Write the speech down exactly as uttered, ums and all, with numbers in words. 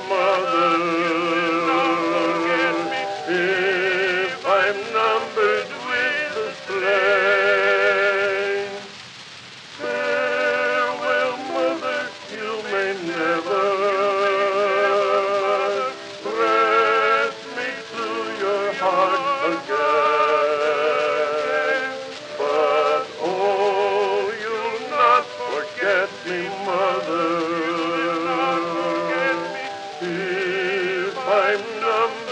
mother. If I'm numbered with the slain, farewell, mother, you may never press me to your heart again. But oh, you'll not forget me, mother. If I'm numbered